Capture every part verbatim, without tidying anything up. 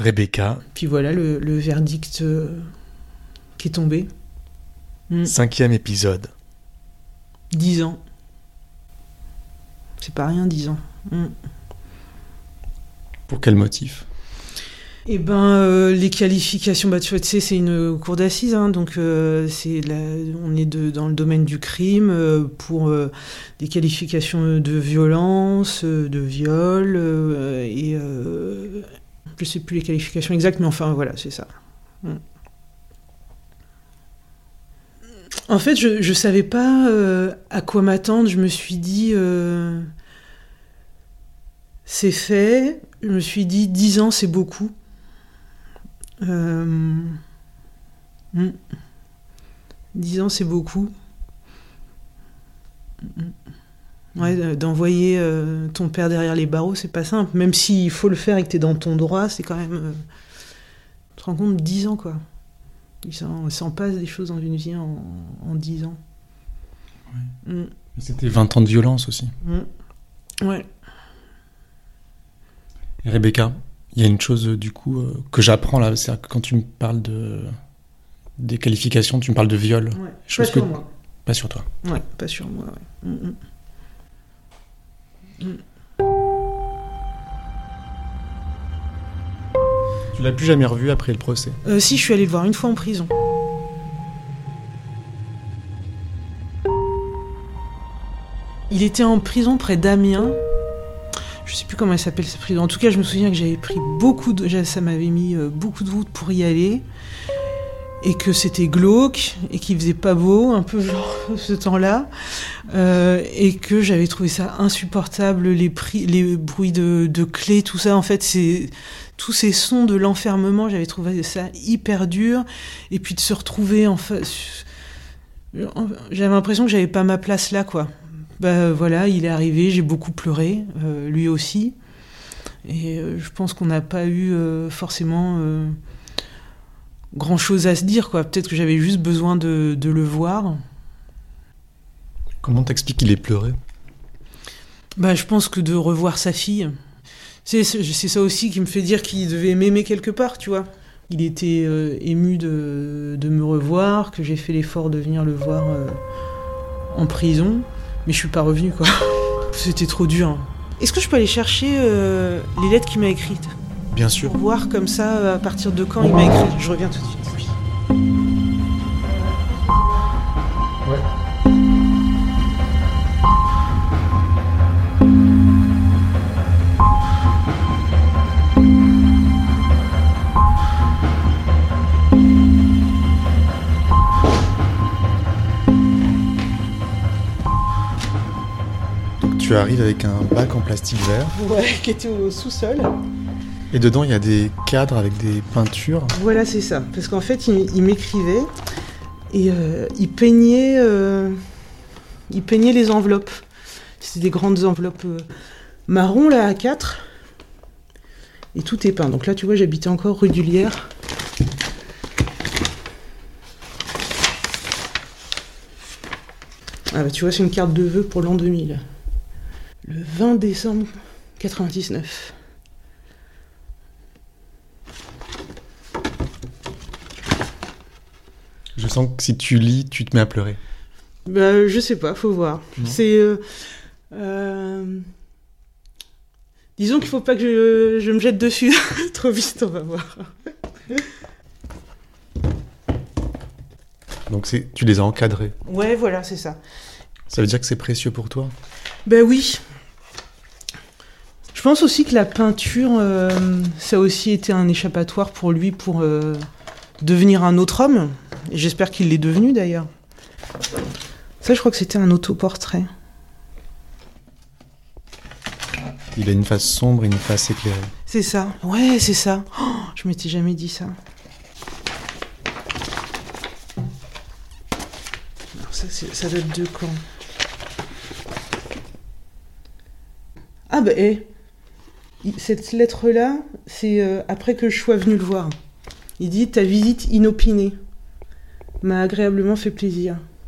Rebecca. Puis voilà le, le verdict euh, qui est tombé. Mm. Cinquième épisode. Dix ans. C'est pas rien, dix ans. Mm. Pour quel motif ? Eh ben, euh, les qualifications, bah, tu vois, tu sais, c'est une cour d'assises, hein, donc euh, c'est la, on est de, dans le domaine du crime euh, pour euh, des qualifications de violence, euh, de viol, euh, et euh, je sais plus les qualifications exactes, mais enfin, voilà, c'est ça. Mm. En fait, je, je savais pas euh, à quoi m'attendre, je me suis dit... Euh, c'est fait, je me suis dit, dix ans, c'est beaucoup. Euh... Mm. dix ans, c'est beaucoup. Mm. Ouais, d'envoyer euh, ton père derrière les barreaux, c'est pas simple. Même s'il faut le faire et que t'es dans ton droit, c'est quand même... Euh... Tu te rends compte, dix ans, quoi. Il s'en, il s'en passe des choses dans une vie en, en dix ans. Ouais. Mm. C'était vingt ans de violence aussi. Mm. Ouais. Et Rebecca, il y a une chose du coup euh, que j'apprends là, c'est que quand tu me parles de des qualifications, tu me parles de viol. Ouais. Chose Pas sur que... moi. Pas sur toi. Ouais, pas sur moi, ouais. Mm, mm. Mm. Tu l'as plus jamais revu après le procès ? Euh, si, je suis allée le voir une fois en prison. Il était en prison près d'Amiens. Je sais plus comment elle s'appelle cette prison. En tout cas, je me souviens que j'avais pris beaucoup de... Ça m'avait mis beaucoup de route pour y aller. Et que c'était glauque, et qu'il faisait pas beau, un peu genre ce temps-là. Euh, et que j'avais trouvé ça insupportable, les, prix, les bruits de, de clés, tout ça. En fait, c'est... tous ces sons de l'enfermement, j'avais trouvé ça hyper dur. Et puis de se retrouver en face... J'avais l'impression que j'avais pas ma place là, quoi. Bah voilà, il est arrivé, j'ai beaucoup pleuré, euh, lui aussi. Et euh, je pense qu'on n'a pas eu euh, forcément euh, grand-chose à se dire, quoi. Peut-être que j'avais juste besoin de, de le voir. Comment t'expliques qu'il ait pleuré ? Bah, je pense que de revoir sa fille, c'est, c'est ça aussi qui me fait dire qu'il devait m'aimer quelque part, tu vois. Il était euh, ému de, de me revoir, que j'ai fait l'effort de venir le voir euh, en prison. Mais je suis pas revenue, quoi. C'était trop dur. Est-ce que je peux aller chercher euh, les lettres qu'il m'a écrites ? Bien sûr. Pour voir comme ça, à partir de quand il m'a écrit. Je reviens tout de suite. Oui. Ouais. Tu arrives avec un bac en plastique vert. Ouais, qui était au sous-sol. Et dedans, il y a des cadres avec des peintures. Voilà, c'est ça. Parce qu'en fait, il, il m'écrivait et euh, il peignait, euh, il peignait les enveloppes. C'était des grandes enveloppes euh, marron, là, à quatre. Et tout est peint. Donc là, tu vois, j'habitais encore rue du Lierre. Ah bah, tu vois, c'est une carte de vœux pour l'an deux mille. Le vingt décembre quatre-vingt-dix-neuf. Je sens que si tu lis, tu te mets à pleurer. Bah, je sais pas, faut voir. Non. C'est... Euh, euh, disons qu'il faut pas que je, je me jette dessus trop vite, on va voir. Donc c'est, tu les as encadrés. Ouais, voilà, c'est ça. Ça veut dire que c'est précieux pour toi ? Ben oui. Je pense aussi que la peinture, euh, ça a aussi été un échappatoire pour lui pour euh, devenir un autre homme. Et j'espère qu'il l'est devenu d'ailleurs. Ça, je crois que c'était un autoportrait. Il a une face sombre et une face éclairée. C'est ça. Ouais, c'est ça. Oh, je m'étais jamais dit ça. Alors ça, c'est, ça date de quand ? Ah bah, hé. Cette lettre-là, c'est euh, après que je sois venue le voir. Il dit « Ta visite inopinée m'a agréablement fait plaisir. »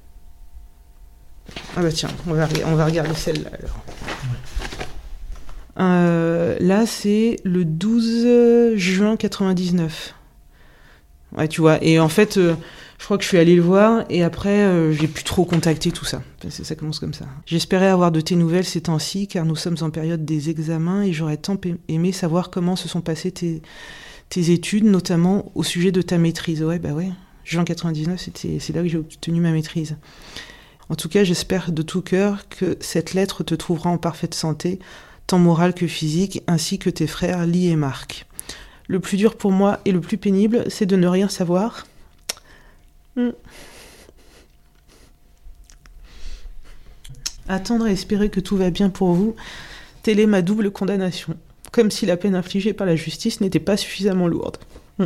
Ah bah tiens, on va, on va regarder celle-là alors. Euh, là, c'est le douze juin quatre-vingt-dix-neuf. Ouais, tu vois. Et en fait, euh, je crois que je suis allée le voir et après, euh, j'ai plus trop contacté tout ça. C'est, ça commence comme ça. J'espérais avoir de tes nouvelles ces temps-ci, car nous sommes en période des examens et j'aurais tant aimé savoir comment se sont passées tes, tes études, notamment au sujet de ta maîtrise. Ouais, bah ouais. Juin quatre-vingt-dix-neuf, c'était, c'est là que j'ai obtenu ma maîtrise. En tout cas, j'espère de tout cœur que cette lettre te trouvera en parfaite santé, tant morale que physique, ainsi que tes frères Lee et Marc. Le plus dur pour moi et le plus pénible, c'est de ne rien savoir. Hmm. Attendre et espérer que tout va bien pour vous, telle est ma double condamnation. Comme si la peine infligée par la justice n'était pas suffisamment lourde. Hmm.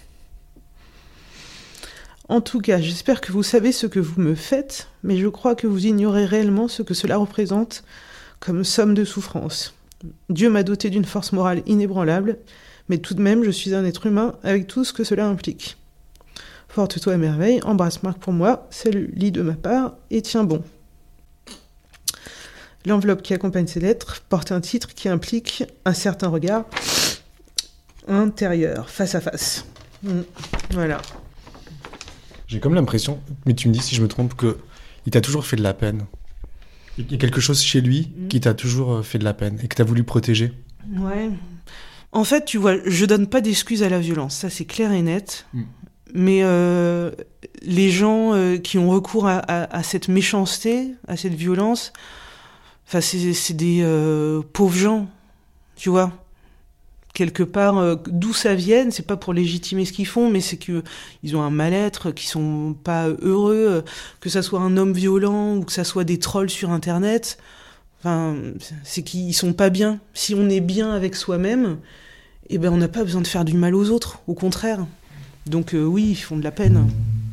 En tout cas, j'espère que vous savez ce que vous me faites, mais je crois que vous ignorez réellement ce que cela représente comme somme de souffrance. Dieu m'a doté d'une force morale inébranlable, mais tout de même, je suis un être humain avec tout ce que cela implique. Forte-toi à merveille, embrasse Marc pour moi, salut Lee de ma part, et tiens bon. L'enveloppe qui accompagne ces lettres porte un titre qui implique un certain regard intérieur, face à face. Mmh. Voilà. J'ai comme l'impression, mais tu me dis si je me trompe, qu'il t'a toujours fait de la peine. Il y a quelque chose chez lui mmh. qui t'a toujours fait de la peine et que t'as voulu protéger. Ouais. En fait, tu vois, je donne pas d'excuses à la violence, ça c'est clair et net. Mmh. Mais euh, les gens euh, qui ont recours à, à, à cette méchanceté, à cette violence, enfin c'est, c'est des euh, pauvres gens, tu vois. Quelque part, euh, d'où ça vienne, c'est pas pour légitimer ce qu'ils font, mais c'est que ils ont un mal-être, qu'ils sont pas heureux, euh, que ça soit un homme violent ou que ça soit des trolls sur Internet. Enfin, c'est qu'ils sont pas bien. Si on est bien avec soi-même, eh ben on n'a pas besoin de faire du mal aux autres, au contraire. Donc euh, oui, ils font de la peine.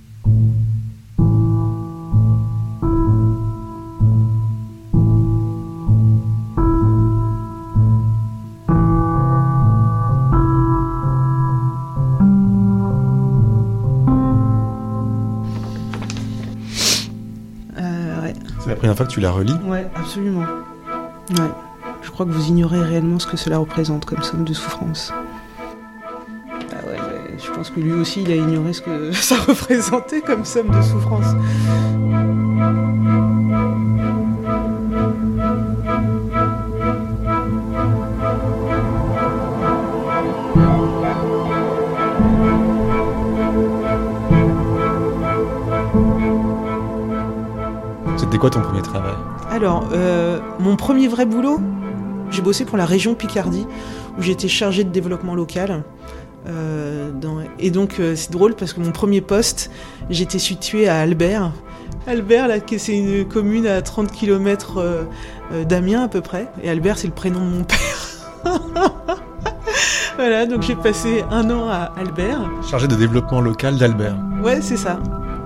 Euh, ouais. C'est la première fois que tu la relis ? Ouais, absolument. Ouais. Je crois que vous ignorez réellement ce que cela représente comme somme de souffrance. Ah ouais, ouais, je pense que lui aussi, il a ignoré ce que ça représentait comme somme de souffrance. C'était quoi ton premier travail ? Alors, euh, mon premier vrai boulot, j'ai bossé pour la région Picardie, où j'étais chargée de développement local. Euh, dans... Et donc, euh, c'est drôle parce que mon premier poste, j'étais située à Albert. Albert, là, c'est une commune à trente kilomètres euh, euh, d'Amiens à peu près. Et Albert, c'est le prénom de mon père. Voilà, donc j'ai passé un an à Albert. Chargé de développement local d'Albert. Ouais, c'est ça.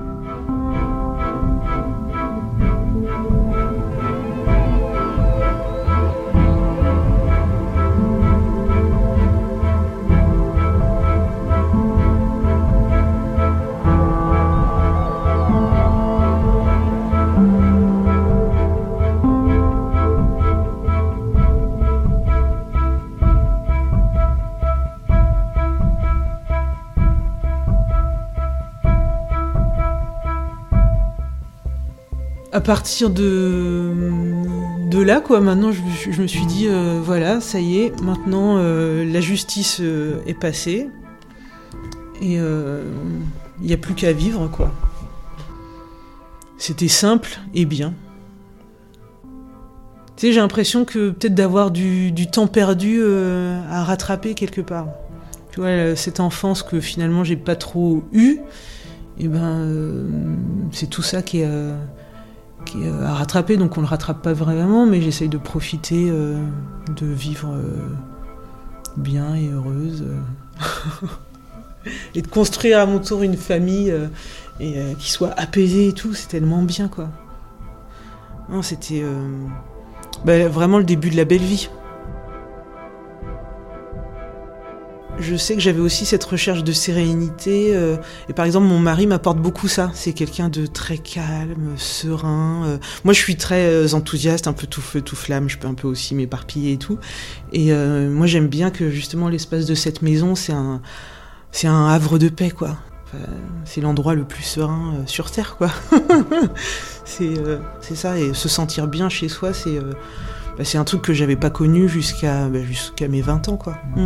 À partir de, de là, quoi, maintenant, je, je me suis dit, euh, voilà, ça y est, maintenant, euh, la justice euh, est passée, et il euh, n'y a plus qu'à vivre, quoi. C'était simple et bien. Tu sais, j'ai l'impression que peut-être d'avoir du, du temps perdu euh, à rattraper quelque part. Tu vois, cette enfance que finalement j'ai pas trop eue, et ben, euh, c'est tout ça qui est... Euh, qui est à rattraper, donc on le rattrape pas vraiment, mais j'essaye de profiter, euh, de vivre euh, bien et heureuse, euh, et de construire à mon tour une famille euh, et euh, qui soit apaisée et tout, c'est tellement bien, quoi. Non, c'était euh, bah, vraiment le début de la belle vie. je sais que j'avais aussi cette recherche de sérénité. Euh, et par exemple, mon mari m'apporte beaucoup ça. C'est quelqu'un de très calme, serein. Euh, moi, je suis très euh, enthousiaste, un peu tout feu, tout flamme. Je peux un peu aussi m'éparpiller et tout. Et euh, moi, j'aime bien que justement l'espace de cette maison, c'est un, c'est un havre de paix, quoi. Enfin, c'est l'endroit le plus serein euh, sur Terre, quoi. c'est, euh, c'est ça. Et se sentir bien chez soi, c'est, euh, bah, c'est un truc que j'avais pas connu jusqu'à, bah, jusqu'à mes vingt ans, quoi. Mm.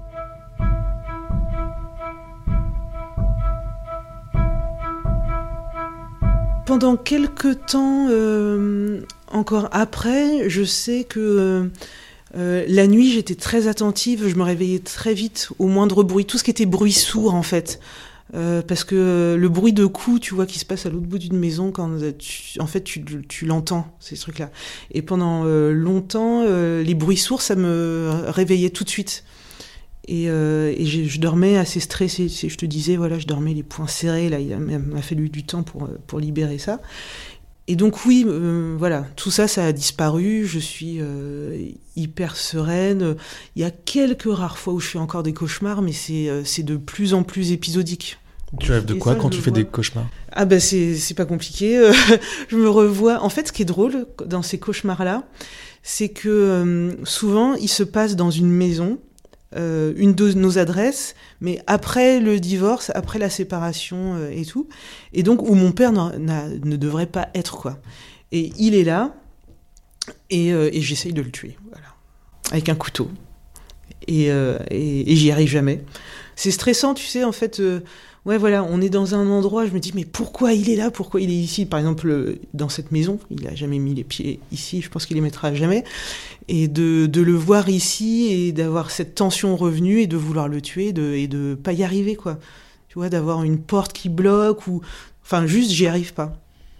Pendant quelques temps, euh, encore après, je sais que euh, la nuit, j'étais très attentive, je me réveillais très vite au moindre bruit, tout ce qui était bruit sourd en fait. Euh, parce que le bruit de coups, tu vois, qui se passe à l'autre bout d'une maison, quand tu, en fait, tu, tu l'entends, ces trucs-là. Et pendant euh, longtemps, euh, les bruits sourds, ça me réveillait tout de suite. Et, euh, et je dormais assez stressée. Je te disais, voilà, je dormais les poings serrés. Là, il m'a fallu du temps pour, pour libérer ça. Et donc oui, euh, voilà, tout ça, ça a disparu. Je suis euh, hyper sereine. Il y a quelques rares fois où je fais encore des cauchemars, mais c'est, c'est de plus en plus épisodique. Tu rêves de quoi ça, quand tu fais vois. des cauchemars ? Ah ben c'est, c'est pas compliqué. Je me revois. En fait, ce qui est drôle dans ces cauchemars-là, c'est que euh, souvent, ils se passent dans une maison. Euh, une de nos adresses, mais après le divorce, après la séparation euh, et tout, et donc où mon père n'a, n'a, ne devrait pas être, quoi. Et il est là, et, euh, et j'essaye de le tuer, voilà, avec un couteau, et, euh, et, et j'y arrive jamais. C'est stressant, tu sais, en fait. Euh, ouais, voilà, on est dans un endroit, je me dis, mais pourquoi il est là ? Pourquoi il est ici ? Par exemple, dans cette maison, il n'a jamais mis les pieds ici, je pense qu'il les mettra jamais. Et de, de le voir ici et d'avoir cette tension revenue et de vouloir le tuer de, et de pas y arriver, quoi. Tu vois, d'avoir une porte qui bloque ou... Enfin, juste, j'y arrive pas.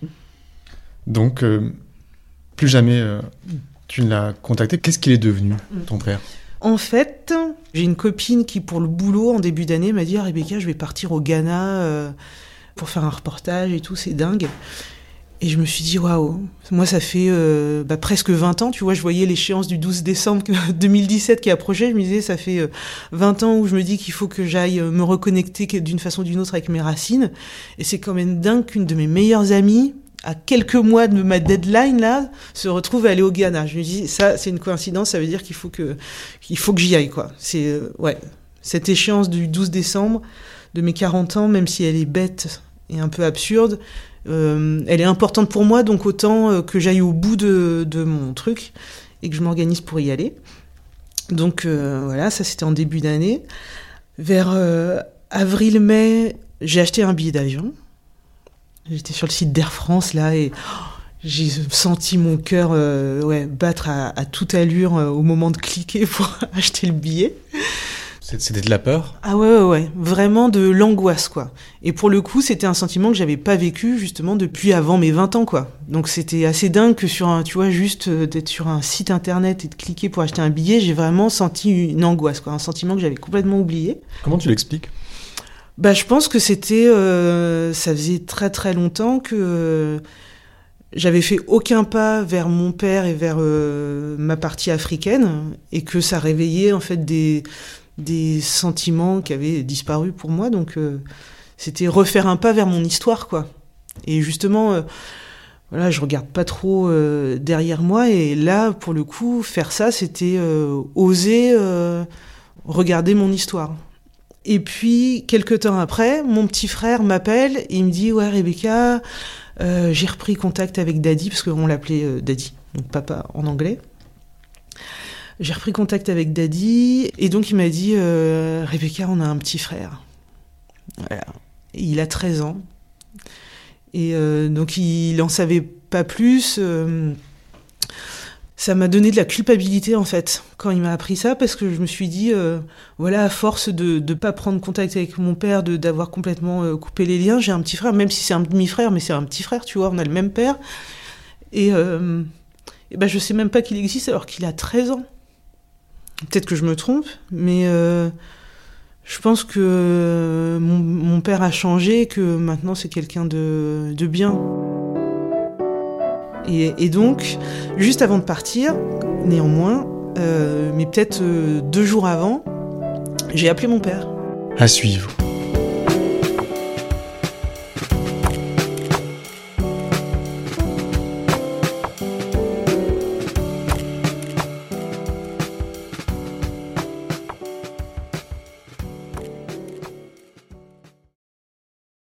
Donc, euh, plus jamais euh, tu ne l'as contacté. Qu'est-ce qu'il est devenu, ton père ? En fait, j'ai une copine qui, pour le boulot, en début d'année, m'a dit « Ah, Rebecca, je vais partir au Ghana euh, pour faire un reportage et tout, c'est dingue. » Et je me suis dit « Waouh !» Moi, ça fait euh, bah, presque vingt ans, tu vois, je voyais l'échéance du douze décembre deux mille dix-sept qui approchait, je me disais « Ça fait euh, vingt ans où je me dis qu'il faut que j'aille euh, me reconnecter d'une façon ou d'une autre avec mes racines. » Et c'est quand même dingue qu'une de mes meilleures amies, à quelques mois de ma deadline, là, se retrouve à aller au Ghana. Je me dis, ça, c'est une coïncidence, ça veut dire qu'il faut que, qu'il faut que j'y aille, quoi. C'est, euh, ouais. Cette échéance du douze décembre, de mes quarante ans, même si elle est bête et un peu absurde, euh, elle est importante pour moi, donc autant euh, que j'aille au bout de, de mon truc et que je m'organise pour y aller. Donc, euh, voilà, ça, c'était en début d'année. Vers euh, avril-mai, j'ai acheté un billet d'avion. J'étais sur le site d'Air France, là, et oh, j'ai senti mon cœur euh, ouais, battre à, à toute allure euh, au moment de cliquer pour acheter le billet. C'était de la peur ? Ah ouais, ouais, ouais, vraiment de l'angoisse, quoi. Et pour le coup, c'était un sentiment que j'avais pas vécu, justement, depuis avant mes vingt ans, quoi. Donc c'était assez dingue que sur un, tu vois, juste euh, d'être sur un site internet et de cliquer pour acheter un billet, j'ai vraiment senti une angoisse, quoi. Un sentiment que j'avais complètement oublié. Comment tu l'expliques ? Bah, je pense que c'était, euh, ça faisait très très longtemps que euh, j'avais fait aucun pas vers mon père et vers euh, ma partie africaine, et que ça réveillait en fait des des sentiments qui avaient disparu pour moi. Donc euh, c'était refaire un pas vers mon histoire, quoi. Et justement, euh, voilà, je regarde pas trop euh, derrière moi, et là, pour le coup, faire ça, c'était euh, oser euh, regarder mon histoire. Et puis, quelques temps après, mon petit frère m'appelle et il me dit « Ouais, Rebecca, euh, j'ai repris contact avec Daddy », parce qu'on l'appelait euh, Daddy, donc papa en anglais. J'ai repris contact avec Daddy, et donc il m'a dit euh, « Rebecca, on a un petit frère. » Voilà. Et il a treize ans. Et euh, donc, il n'en savait pas plus. Euh, Ça m'a donné de la culpabilité, en fait, quand il m'a appris ça, parce que je me suis dit, euh, voilà, à force de ne pas prendre contact avec mon père, de, d'avoir complètement euh, coupé les liens, j'ai un petit frère, même si c'est un demi-frère, mais c'est un petit frère, tu vois, on a le même père. Et, euh, et ben, je sais même pas qu'il existe alors qu'il a treize ans. Peut-être que je me trompe, mais euh, je pense que euh, mon, mon père a changé, et que maintenant c'est quelqu'un de, de bien. Et, et donc, juste avant de partir, néanmoins, euh, mais peut-être euh, deux jours avant, J'ai appelé mon père. À suivre.